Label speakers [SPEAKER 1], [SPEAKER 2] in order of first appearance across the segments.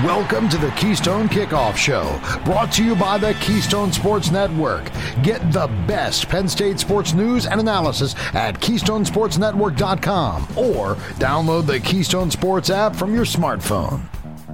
[SPEAKER 1] Welcome to the Keystone Kickoff Show, brought to you by the Keystone Sports Network. Get the best Penn State sports news and analysis at KeystoneSportsNetwork.com or download the Keystone Sports app from your smartphone.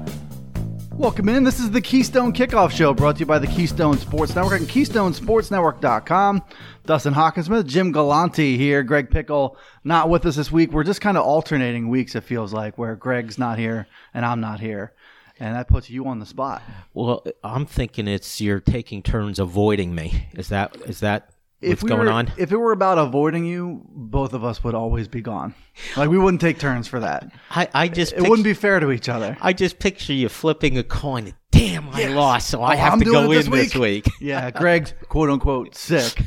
[SPEAKER 2] Welcome in. This is the Keystone Kickoff Show, brought to you by the Keystone Sports Network and KeystoneSportsNetwork.com. Dustin Hawkinsmith, Jim Galante here, Greg Pickle not with us this week. We're just kind of alternating weeks, it feels like, where Greg's not here and I'm not here. And that puts you on the spot.
[SPEAKER 3] Well, I'm thinking you're taking turns avoiding me. Is that what's going on?
[SPEAKER 2] If it were about avoiding you, both of us would always be gone. Like, we wouldn't take turns for that. It wouldn't be fair to each other.
[SPEAKER 3] I just picture you flipping a coin. Damn, I lost, so I have to go in this week.
[SPEAKER 2] Yeah, Greg's quote-unquote sick.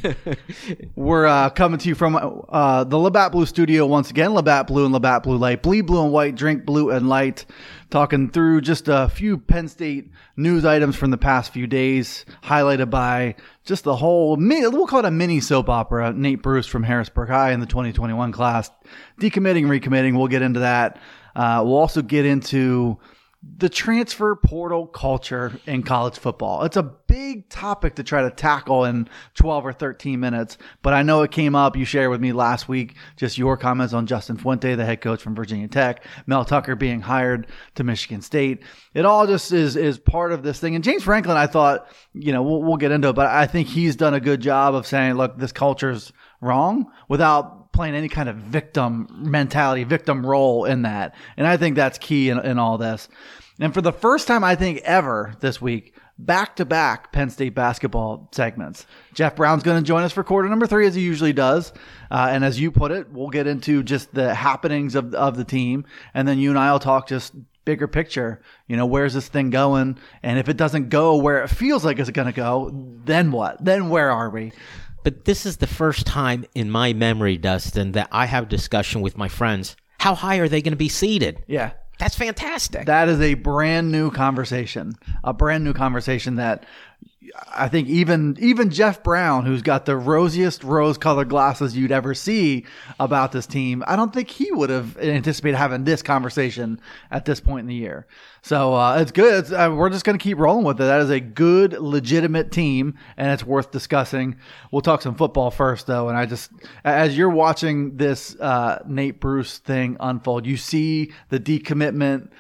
[SPEAKER 2] We're coming to you from the Labatt Blue studio once again. Labatt Blue and Labatt Blue Light. Bleed blue and white, drink blue and light. Talking through just a few Penn State news items from the past few days, highlighted by just the whole, we'll call it a mini soap opera. Nate Bruce from Harrisburg High in the 2021 class. Decommitting, recommitting, we'll get into that. We'll also get into the transfer portal culture in college football. It's a big topic to try to tackle in 12 or 13 minutes, but I know it came up. You shared with me last week just your comments on Justin Fuente, the head coach from Virginia Tech, Mel Tucker being hired to Michigan State. It all just is part of this thing. And James Franklin, I thought, we'll get into it, but I think he's done a good job of saying, look, this culture's wrong without playing any kind of victim mentality, victim role in that. And I think that's key in all this. And for the first time, I think ever this week, back-to-back Penn State basketball segments. Jeff Brown's going to join us for quarter number 3, as he usually does. And as you put it, we'll get into just the happenings of the team. And then you and I will talk just bigger picture. Where's this thing going? And if it doesn't go where it feels like it's going to go, then what? Then where are we?
[SPEAKER 3] But this is the first time in my memory, Dustin, that I have discussion with my friends. How high are they going to be seated?
[SPEAKER 2] Yeah.
[SPEAKER 3] That's fantastic.
[SPEAKER 2] That is a brand new conversation. A brand new conversation that I think even Jeff Brown, who's got the rosiest rose-colored glasses you'd ever see about this team, I don't think he would have anticipated having this conversation at this point in the year. So it's good. We're just going to keep rolling with it. That is a good, legitimate team, and it's worth discussing. We'll talk some football first, though. And as you're watching this Nate Bruce thing unfold, you see the decommitment,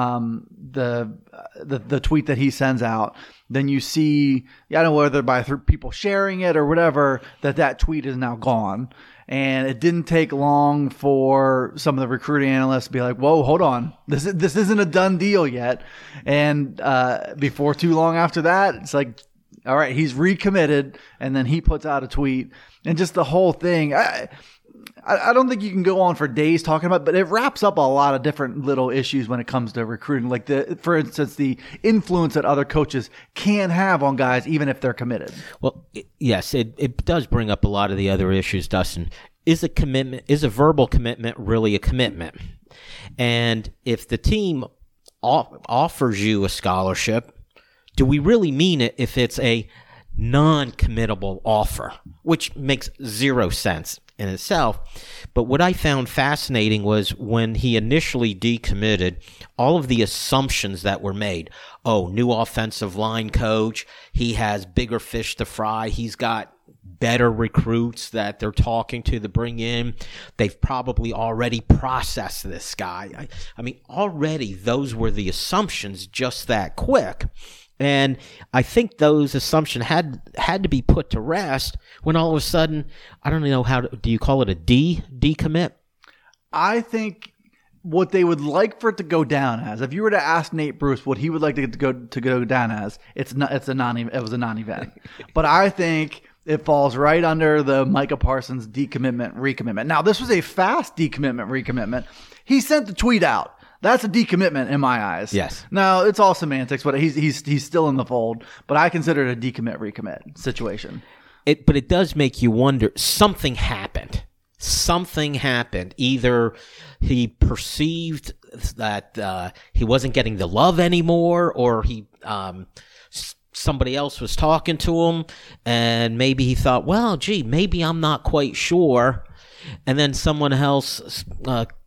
[SPEAKER 2] the tweet that he sends out. Then you see, I don't know whether by people sharing it or whatever, that tweet is now gone. And it didn't take long for some of the recruiting analysts to be like, whoa, hold on. This isn't a done deal yet. And before too long after that, it's like, all right, he's recommitted. And then he puts out a tweet. And just the whole thing, I don't think you can go on for days talking about it, but it wraps up a lot of different little issues when it comes to recruiting. Like, for instance, the influence that other coaches can have on guys, even if they're committed.
[SPEAKER 3] Well, yes, it does bring up a lot of the other issues, Dustin. Is a verbal commitment really a commitment? And if the team offers you a scholarship, do we really mean it if it's a non-committable offer, which makes zero sense in itself? But what I found fascinating was when he initially decommitted, all of the assumptions that were made. Oh, new offensive line coach. He has bigger fish to fry. He's got better recruits that they're talking to bring in. They've probably already processed this guy. I mean, already those were the assumptions just that quick. And I think those assumptions had to be put to rest when all of a sudden, I don't know do you call it a decommit?
[SPEAKER 2] I think what they would like for it to go down as, if you were to ask Nate Bruce what he would like to go down as, it was a non-event. But I think it falls right under the Micah Parsons decommitment, recommitment. Now, this was a fast decommitment, recommitment. He sent the tweet out. That's a decommitment in my eyes.
[SPEAKER 3] Yes.
[SPEAKER 2] Now, it's all semantics, but he's still in the fold. But I consider it a decommit, recommit situation.
[SPEAKER 3] But it does make you wonder. Something happened. Either he perceived that he wasn't getting the love anymore, or somebody else was talking to him, and maybe he thought, well, gee, maybe I'm not quite sure. And then someone else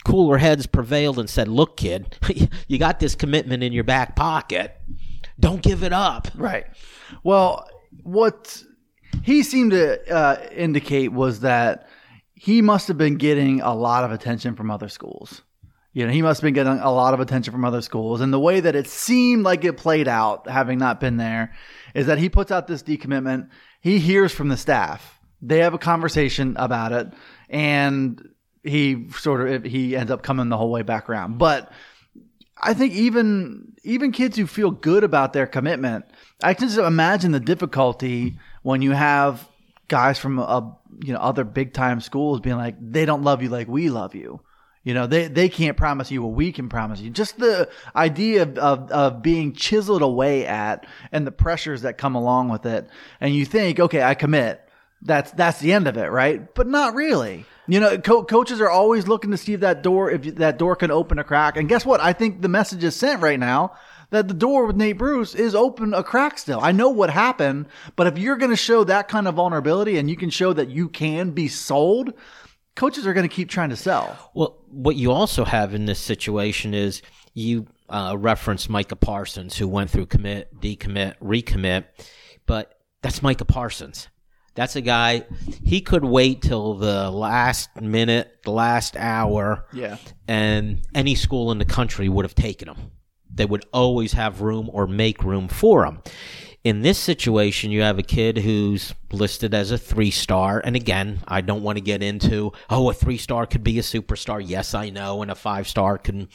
[SPEAKER 3] cooler heads prevailed and said, look, kid, you got this commitment in your back pocket. Don't give it up.
[SPEAKER 2] Right. Well, what he seemed to indicate was that he must have been getting a lot of attention from other schools. He must have been getting a lot of attention from other schools. And the way that it seemed like it played out, having not been there, is that he puts out this decommitment. He hears from the staff. They have a conversation about it. And he ends up coming the whole way back around. But I think even kids who feel good about their commitment, I can just imagine the difficulty when you have guys from other big time schools being like, they don't love you like we love you. They can't promise you what we can promise you. Just the idea of being chiseled away at and the pressures that come along with it. And you think, okay, I commit. That's the end of it, right? But not really. Coaches are always looking to see if that door can open a crack. And guess what? I think the message is sent right now that the door with Nate Bruce is open a crack still. I know what happened, but if you're going to show that kind of vulnerability and you can show that you can be sold, coaches are going to keep trying to sell.
[SPEAKER 3] Well, what you also have in this situation is you referenced Micah Parsons, who went through commit, decommit, recommit, but that's Micah Parsons. That's a guy, he could wait till the last minute, the last hour, and any school in the country would have taken him. They would always have room or make room for him. In this situation, you have a kid who's listed as a 3-star. And again, I don't want to get into, a 3-star could be a superstar. Yes, I know. And a 5-star can,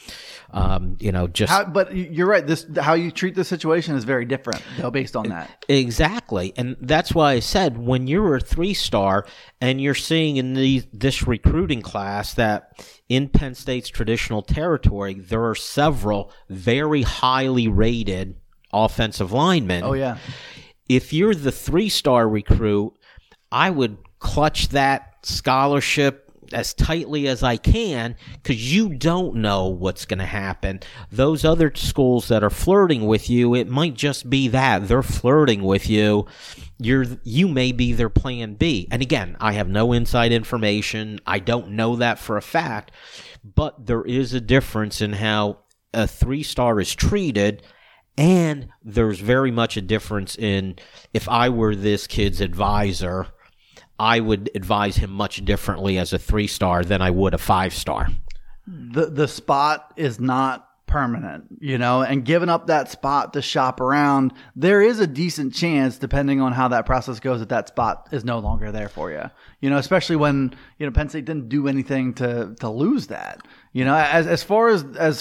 [SPEAKER 2] But you're right. How you treat the situation is very different, based on that.
[SPEAKER 3] Exactly. And that's why I said, when you're a 3-star and you're seeing in this recruiting class that in Penn State's traditional territory, there are several very highly rated offensive linemen.
[SPEAKER 2] Oh, yeah.
[SPEAKER 3] If you're the 3-star recruit, I would clutch that scholarship as tightly as I can, because you don't know what's going to happen. Those other schools that are flirting with you, it might just be that they're flirting with you. You may be their plan B. And again, I have no inside information. I don't know that for a fact, but there is a difference in how a 3-star is treated. And there's very much a difference in, if I were this kid's advisor, I would advise him much differently as a 3-star than I would a 5-star.
[SPEAKER 2] The spot is not permanent, and giving up that spot to shop around, there is a decent chance, depending on how that process goes, that spot is no longer there for you. Especially when, Penn State didn't do anything to lose that. As far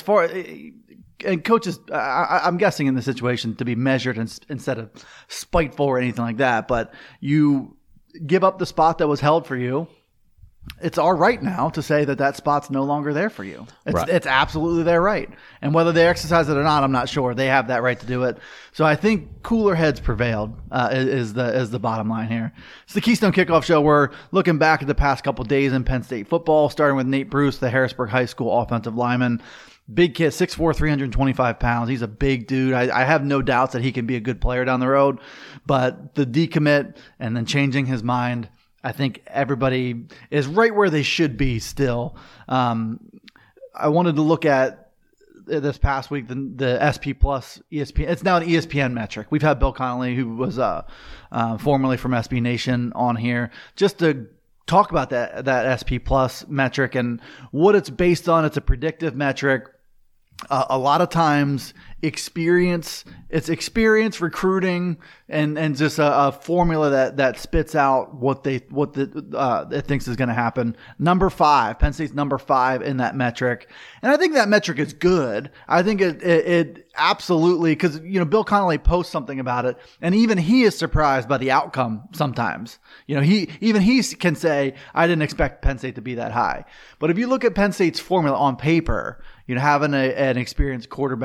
[SPEAKER 2] and coaches, I'm guessing in the situation to be measured instead of spiteful or anything like that. But you give up the spot that was held for you. It's our right now to say that spot's no longer there for you. It's absolutely their right. And whether they exercise it or not, I'm not sure. They have that right to do it. So I think cooler heads prevailed is the bottom line here. It's the Keystone Kickoff Show. We're looking back at the past couple days in Penn State football, starting with Nate Bruce, the Harrisburg High School offensive lineman. Big kid, 6'4", 325 pounds. He's a big dude. I have no doubts that he can be a good player down the road. But the decommit and then changing his mind, I think everybody is right where they should be still. I wanted to look at this past week, the SP Plus ESPN. It's now an ESPN metric. We've had Bill Connolly, who was formerly from SB Nation, on here just to talk about that SP Plus metric and what it's based on. It's a predictive metric. A lot of times experience recruiting and just a formula that spits out what it thinks is going to happen. Number 5, Penn State's number 5 in that metric. And I think that metric is good. I think it absolutely, because Bill Connolly posts something about it, and even he is surprised by the outcome sometimes. He can say, I didn't expect Penn State to be that high. But if you look at Penn State's formula on paper, having an experienced quarterback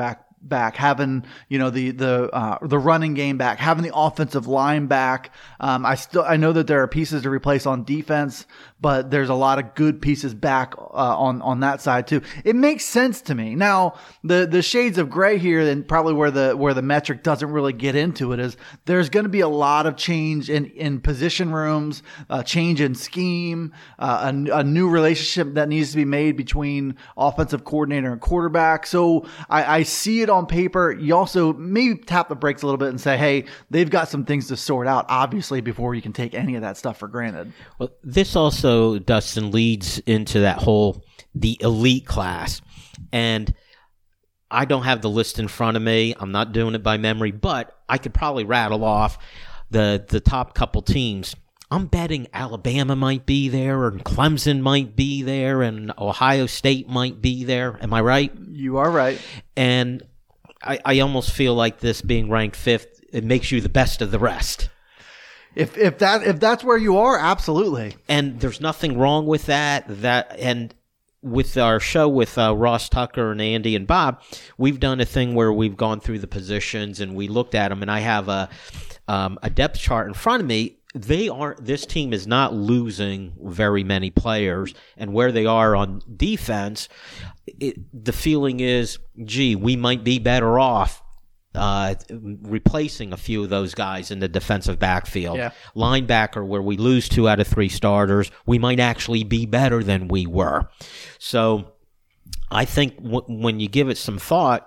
[SPEAKER 2] back, having, the running game back, having the offensive line back. I know that there are pieces to replace on defense, but there's a lot of good pieces back on that side too. It makes sense to me. Now, the shades of gray here, and probably where the metric doesn't really get into it, is there's going to be a lot of change in position rooms, change in scheme, a new relationship that needs to be made between offensive coordinator and quarterback. So I see it on paper. You also maybe tap the brakes a little bit and say, hey, they've got some things to sort out, obviously, before you can take any of that stuff for granted.
[SPEAKER 3] Well, this also, Dustin, leads into the elite class. And I don't have the list in front of me. I'm not doing it by memory, but I could probably rattle off the top couple teams. I'm betting Alabama might be there, and Clemson might be there, and Ohio State might be there. Am I right?
[SPEAKER 2] You are right.
[SPEAKER 3] And I almost feel like this being ranked 5th, it makes you the best of the rest.
[SPEAKER 2] If that's where you are, absolutely.
[SPEAKER 3] And there's nothing wrong with that. And with our show with Ross Tucker and Andy and Bob, we've done a thing where we've gone through the positions and we looked at them. And I have a depth chart in front of me. This team is not losing very many players, and where they are on defense, the feeling is, gee, we might be better off replacing a few of those guys in the defensive backfield.
[SPEAKER 2] Yeah.
[SPEAKER 3] Linebacker, where we lose 2 out of 3 starters, we might actually be better than we were. So I think when you give it some thought,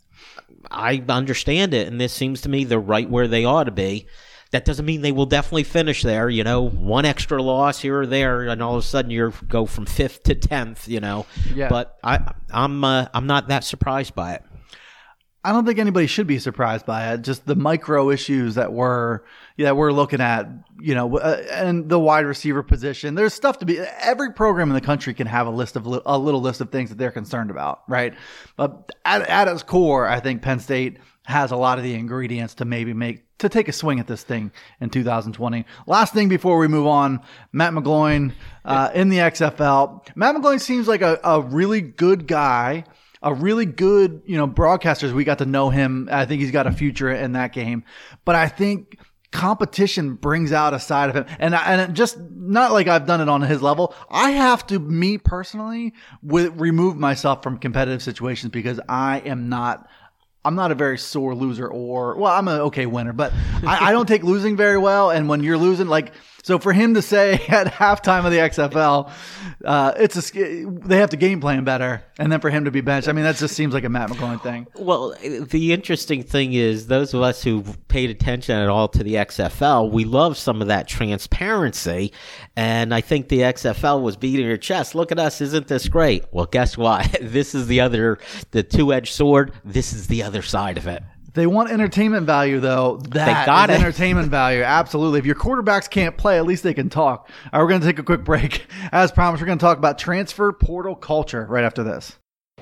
[SPEAKER 3] I understand it, and this seems to me they're right where they ought to be. That doesn't mean they will definitely finish there, one extra loss here or there, and all of a sudden you go from 5th to 10th,
[SPEAKER 2] Yeah.
[SPEAKER 3] But I'm not that surprised by it.
[SPEAKER 2] I don't think anybody should be surprised by it. Just the micro issues that we're looking at, and the wide receiver position. There's stuff to be. Every program in the country can have a little list of things that they're concerned about, right? But at its core, I think Penn State has a lot of the ingredients to take a swing at this thing in 2020. Last thing before we move on, Matt McGloin in the XFL. Matt McGloin seems like a really good guy. A really good, broadcaster. We got to know him. I think he's got a future in that game. But I think competition brings out a side of him. And just not like I've done it on his level. I have to, me personally, remove myself from competitive situations because I'm not a very sore loser I'm an okay winner, but I don't take losing very well. And when you're losing, so for him to say at halftime of the XFL, they have to game plan better, and then for him to be benched, that just seems like a Matt McGloin thing.
[SPEAKER 3] Well, the interesting thing is those of us who've paid attention at all to the XFL, we love some of that transparency, and I think the XFL was beating your chest. Look at us, isn't this great? Well, guess what? This is the two-edged sword. This is the other side of it.
[SPEAKER 2] They want entertainment value, though. That is entertainment value. Absolutely. If your quarterbacks can't play, at least they can talk. All right, we're going to take a quick break. As promised, we're going to talk about transfer portal culture right after this.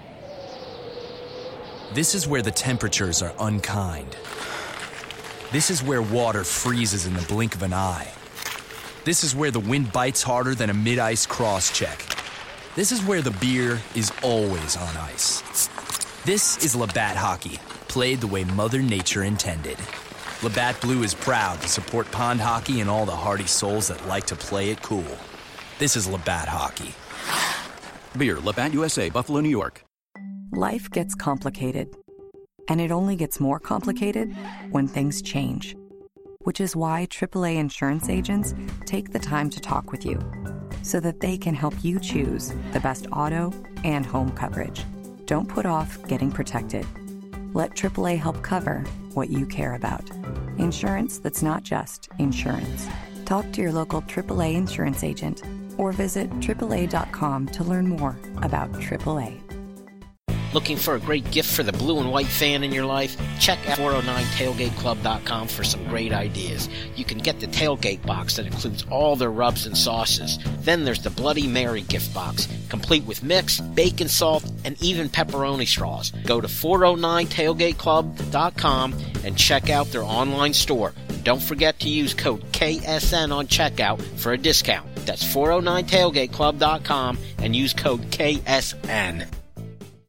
[SPEAKER 4] This is where the temperatures are unkind. This is where water freezes in the blink of an eye. This is where the wind bites harder than a mid-ice cross-check. This is where the beer is always on ice. This is Labatt Hockey, played the way Mother Nature intended. Labatt Blue is proud to support pond hockey and all the hardy souls that like to play it cool. This is Labatt Hockey.
[SPEAKER 5] Beer, Labatt USA, Buffalo, New York.
[SPEAKER 6] Life gets complicated, and it only gets more complicated when things change. Which is why AAA insurance agents take the time to talk with you, so that they can help you choose the best auto and home coverage. Don't put off getting protected. Let AAA help cover what you care about. Insurance that's not just insurance. Talk to your local AAA insurance agent or visit AAA.com to learn more about AAA.
[SPEAKER 3] Looking for a great gift for the blue and white fan in your life? Check out 409tailgateclub.com for some great ideas. You can get the tailgate box that includes all their rubs and sauces. Then there's the Bloody Mary gift box, complete with mix, bacon salt, and even pepperoni straws. Go to 409tailgateclub.com and check out their online store. Don't forget to use code KSN on checkout for a discount. That's 409tailgateclub.com and use code KSN.